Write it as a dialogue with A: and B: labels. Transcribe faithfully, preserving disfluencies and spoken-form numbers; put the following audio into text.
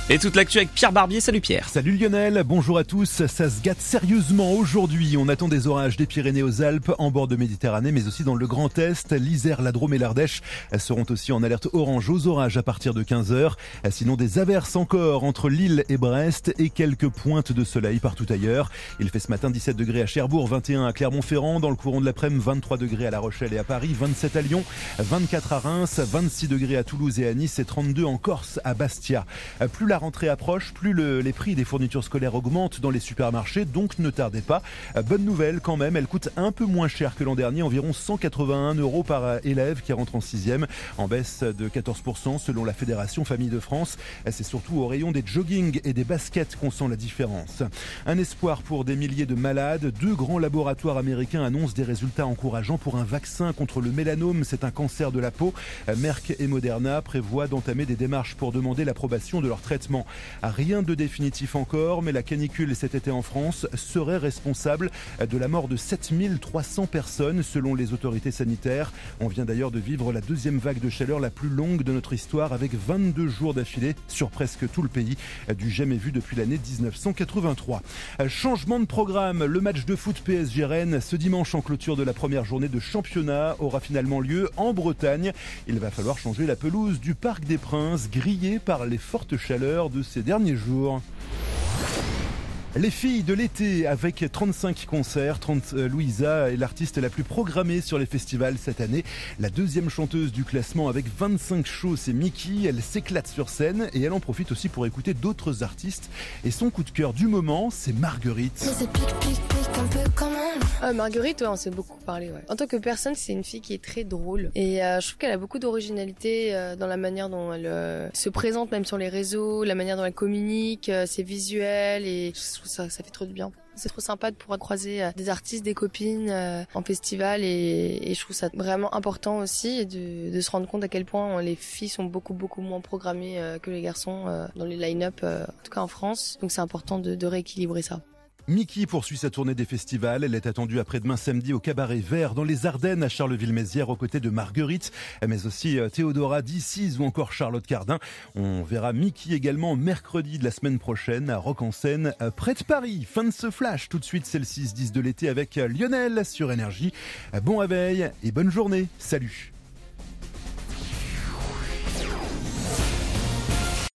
A: Et toute l'actu avec Pierre Barbier. Salut Pierre.
B: Salut Lionel, bonjour à tous. Ça se gâte sérieusement aujourd'hui. On attend des orages des Pyrénées aux Alpes, en bord de Méditerranée, mais aussi dans le Grand Est. L'Isère, la Drôme et l'Ardèche seront aussi en alerte orange aux orages à partir de quinze heures. Sinon des averses encore entre Lille et Brest et quelques pointes de soleil partout ailleurs. Il fait ce matin dix-sept degrés à Cherbourg, vingt et un à Clermont-Ferrand. Dans le courant de l'après-midi, vingt-trois degrés à La Rochelle et à Paris, vingt-sept à Lyon, vingt-quatre à Reims, vingt-six degrés à Toulouse et à Nice et trente-deux en Corse à Bastia. Plus la rentrée approche, plus le, les prix des fournitures scolaires augmentent dans les supermarchés, donc ne tardez pas. Bonne nouvelle quand même, elle coûte un peu moins cher que l'an dernier, environ cent quatre-vingt-un euros par élève qui rentre en sixième, en baisse de quatorze pour cent selon la Fédération Famille de France. C'est surtout au rayon des jogging et des baskets qu'on sent la différence. Un espoir pour des milliers de malades. Deux grands laboratoires américains annoncent des résultats encourageants pour un vaccin contre le mélanome. C'est un cancer de la peau. Merck et Moderna prévoient d'entamer des démarches pour demander l'approbation de leur traitement. Rien de définitif encore, mais la canicule cet été en France serait responsable de la mort de sept mille trois cents personnes selon les autorités sanitaires. On vient d'ailleurs de vivre la deuxième vague de chaleur la plus longue de notre histoire avec vingt-deux jours d'affilée sur presque tout le pays, du jamais vu depuis l'année dix-neuf cent quatre-vingt-trois. Changement de programme, le match de foot P S G Rennes ce dimanche en clôture de la première journée de championnat aura finalement lieu en Bretagne. Il va falloir changer la pelouse du Parc des Princes, grillée par les fortes chaleurs de ces derniers jours. Les filles de l'été avec trente-cinq concerts. trente, euh, Louisa est l'artiste la plus programmée sur les festivals cette année. La deuxième chanteuse du classement avec vingt-cinq shows, c'est Miki. Elle s'éclate sur scène et elle en profite aussi pour écouter d'autres artistes. Et son coup de cœur du moment, c'est Marguerite.
C: Ah, Marguerite, ouais, on s'est beaucoup parlé. Ouais. En tant que personne, c'est une fille qui est très drôle. Et euh, je trouve qu'elle a beaucoup d'originalité euh, dans la manière dont elle euh, se présente, même sur les réseaux, la manière dont elle communique, euh, ses visuels. Et je trouve ça, ça fait trop de bien. C'est trop sympa de pouvoir croiser euh, des artistes, des copines euh, en festival. Et, et je trouve ça vraiment important aussi de, de se rendre compte à quel point les filles sont beaucoup, beaucoup moins programmées euh, que les garçons euh, dans les line-up, euh, en tout cas en France. Donc c'est important de, de rééquilibrer ça.
B: Miki poursuit sa tournée des festivals. Elle est attendue après-demain samedi au Cabaret Vert dans les Ardennes à Charleville-Mézières aux côtés de Marguerite, mais aussi Théodora Dicize ou encore Charlotte Cardin. On verra Miki également mercredi de la semaine prochaine à Rock en Seine près de Paris. Fin de ce flash. Tout de suite, c'est le six dix de l'été avec Lionel sur Énergie. Bon réveil et bonne journée. Salut.